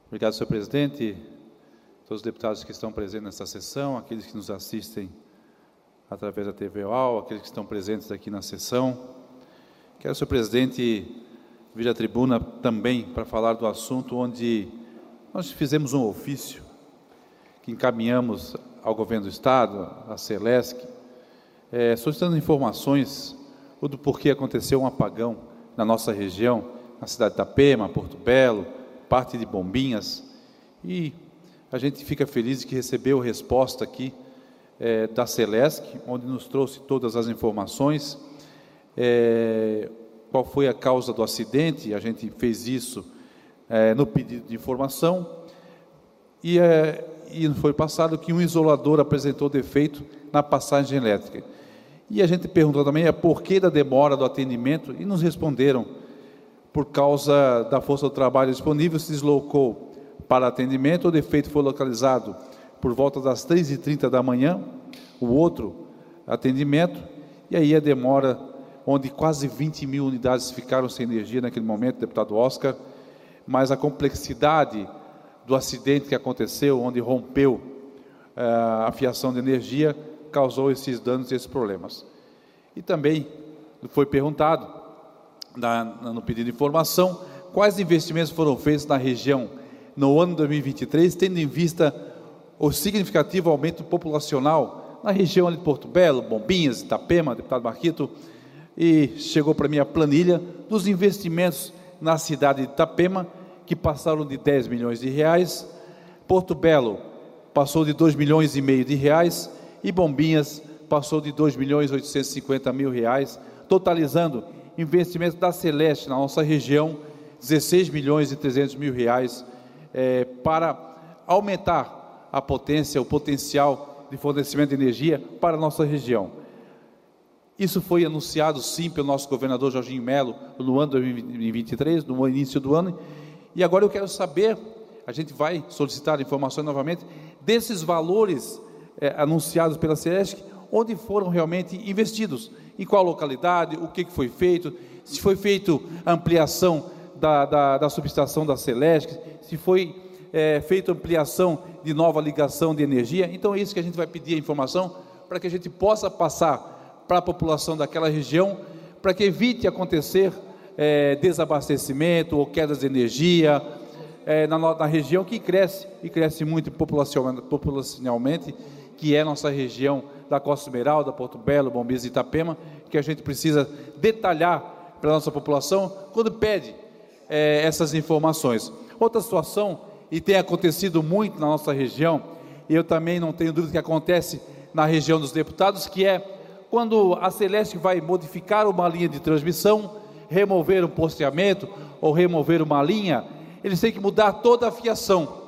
Obrigado, senhor presidente, todos os deputados que estão presentes nesta sessão, aqueles que nos assistem através da TV UAU, aqueles que estão presentes aqui na sessão. Quero, senhor presidente, vir à tribuna também para falar do assunto onde nós fizemos um ofício que encaminhamos ao governo do Estado, à Celesc, solicitando informações do porquê aconteceu um apagão na nossa região, na cidade de Itapema, Porto Belo, parte de Bombinhas, e a gente fica feliz de que recebeu resposta aqui da Celesc, onde nos trouxe todas as informações, qual foi a causa do acidente. A gente fez isso no pedido de informação, e foi passado que um isolador apresentou defeito na passagem elétrica. E a gente perguntou também por que da demora do atendimento, e nos responderam: por causa da força do trabalho disponível, se deslocou para atendimento. O defeito foi localizado por volta das 3h30 da manhã, o outro atendimento, e aí a demora, onde quase 20 mil unidades ficaram sem energia naquele momento, deputado Oscar, mas a complexidade do acidente que aconteceu, onde rompeu a fiação de energia, causou esses danos e esses problemas. E também foi perguntado, no pedido de informação, quais investimentos foram feitos na região no ano 2023, tendo em vista o significativo aumento populacional na região ali de Porto Belo, Bombinhas, Itapema, deputado Marquito, e chegou para mim a planilha dos investimentos na cidade de Itapema, que passaram de 10 milhões de reais, Porto Belo passou de 2,5 milhões de reais, e Bombinhas passou de 2.850.000 reais, totalizando investimentos da Celesc na nossa região, 16.300.000 reais, para aumentar a potência, o potencial de fornecimento de energia para a nossa região. Isso foi anunciado, sim, pelo nosso governador Jorginho Melo no ano de 2023, no início do ano, e agora eu quero saber, a gente vai solicitar informações novamente, desses valores anunciados pela Celesc, onde foram realmente investidos, em qual localidade, o que foi feito, se foi feito ampliação da subestação da Celesc, se foi feita ampliação de nova ligação de energia. Então é isso que a gente vai pedir a informação, para que a gente possa passar para a população daquela região, para que evite acontecer desabastecimento ou quedas de energia na região que cresce, e cresce muito populacionalmente, que é nossa região da Costa Esmeralda, Porto Belo, Bombinhas e Itapema, que a gente precisa detalhar para a nossa população quando pede essas informações. Outra situação, e tem acontecido muito na nossa região, e eu também não tenho dúvida que acontece na região dos deputados, que é quando a Celesc vai modificar uma linha de transmissão, remover um posteamento ou remover uma linha, eles têm que mudar toda a fiação,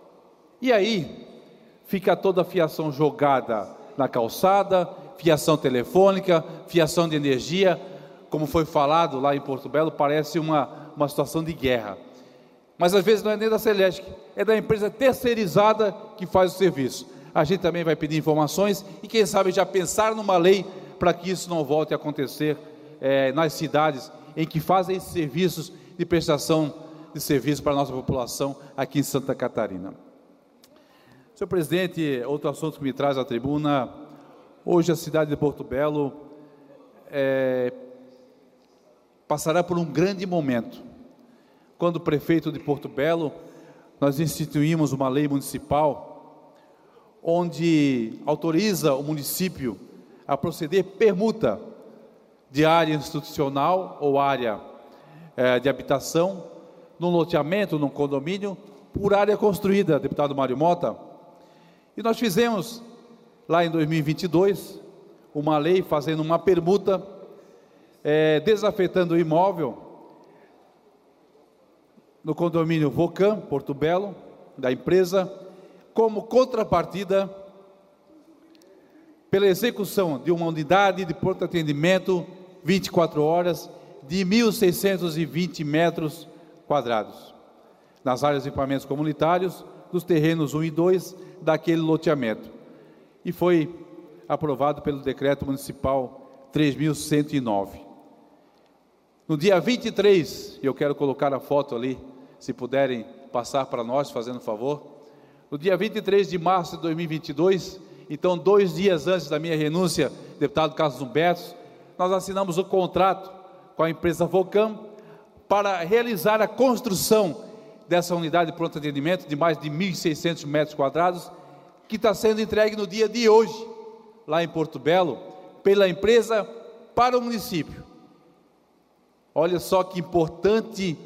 e aí fica toda a fiação jogada na calçada, fiação telefônica, fiação de energia, como foi falado lá em Porto Belo, parece uma situação de guerra, mas às vezes não é nem da Celesc, é da empresa terceirizada que faz o serviço. A gente também vai pedir informações, e quem sabe já pensar numa lei, para que isso não volte a acontecer nas cidades em que fazem esses serviços de prestação de serviço para a nossa população aqui em Santa Catarina. Senhor presidente, outro assunto que me traz à tribuna, hoje a cidade de Porto Belo passará por um grande momento. Quando o prefeito de Porto Belo, nós instituímos uma lei municipal, onde autoriza o município a proceder permuta de área institucional ou área de habitação, num loteamento, num condomínio, por área construída, deputado Mário Mota. E nós fizemos, lá em 2022, uma lei fazendo uma permuta, desafetando o imóvel, no condomínio Vocan, Porto Belo, da empresa, como contrapartida pela execução de uma unidade de pronto atendimento 24 horas, de 1.620 metros quadrados, nas áreas de equipamentos comunitários, dos terrenos 1 e 2, daquele loteamento. E foi aprovado pelo decreto municipal 3.109. No dia 23, eu quero colocar a foto ali, se puderem passar para nós, fazendo favor. No dia 23 de março de 2022, então 2 dias antes da minha renúncia, deputado Carlos Humberto, nós assinamos um contrato com a empresa Vocam para realizar a construção dessa unidade de pronto atendimento de mais de 1.600 metros quadrados, que está sendo entregue no dia de hoje, lá em Porto Belo, pela empresa para o município. Olha só que importante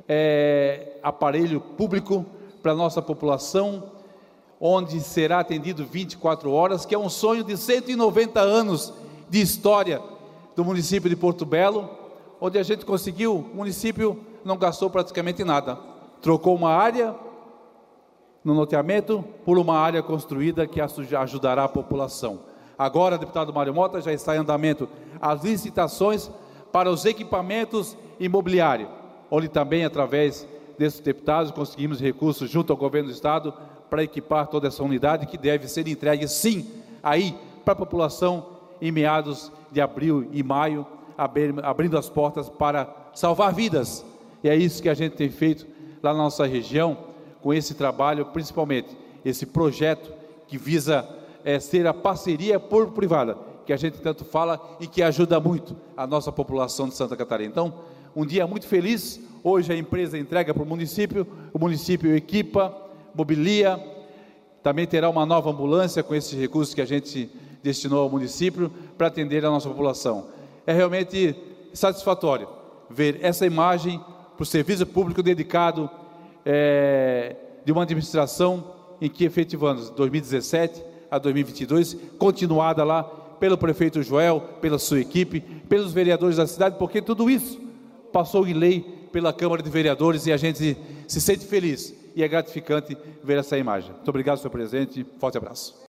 aparelho público para a nossa população, onde será atendido 24 horas, que é um sonho de 190 anos de história do município de Porto Belo, onde a gente conseguiu, o município não gastou praticamente nada, trocou uma área no loteamento por uma área construída que ajudará a população. Agora, deputado Mário Mota, já está em andamento as licitações para os equipamentos imobiliários, onde também, através desses deputados, conseguimos recursos junto ao governo do estado para equipar toda essa unidade, que deve ser entregue, sim, aí para a população em meados de abril e maio, abrindo as portas para salvar vidas. E é isso que a gente tem feito lá na nossa região, com esse trabalho, principalmente esse projeto que visa ser a parceria público-privada, que a gente tanto fala e que ajuda muito a nossa população de Santa Catarina. Então, um dia muito feliz. Hoje a empresa entrega para o município equipa, mobilia, também terá uma nova ambulância com esses recursos que a gente destinou ao município para atender a nossa população. É realmente satisfatório ver essa imagem para o serviço público dedicado de uma administração em que efetivamos 2017 a 2022, continuada lá pelo prefeito Joel, pela sua equipe, pelos vereadores da cidade, porque tudo isso passou em lei pela Câmara de Vereadores e a gente se sente feliz e é gratificante ver essa imagem. Muito obrigado, senhor presidente. Forte abraço.